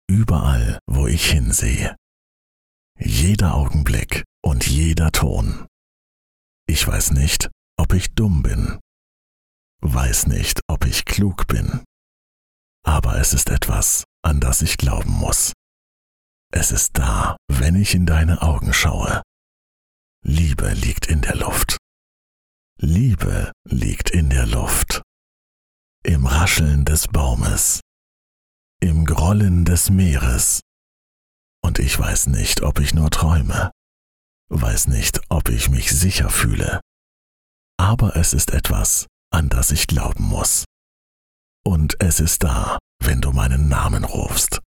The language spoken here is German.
überall, wo ich hinsehe. Jeder Augenblick und jeder Ton. Ich weiß nicht, ob ich dumm bin, weiß nicht, ob ich klug bin, aber es ist etwas, an das ich glauben muss. Es ist da, wenn ich in deine Augen schaue. Liebe liegt in der Luft. Liebe liegt in der Luft. Im Rascheln des Baumes, im Grollen des Meeres. Und ich weiß nicht, ob ich nur träume, weiß nicht, ob ich mich sicher fühle. Aber es ist etwas, an das ich glauben muss. Und es ist da, wenn du meinen Namen rufst.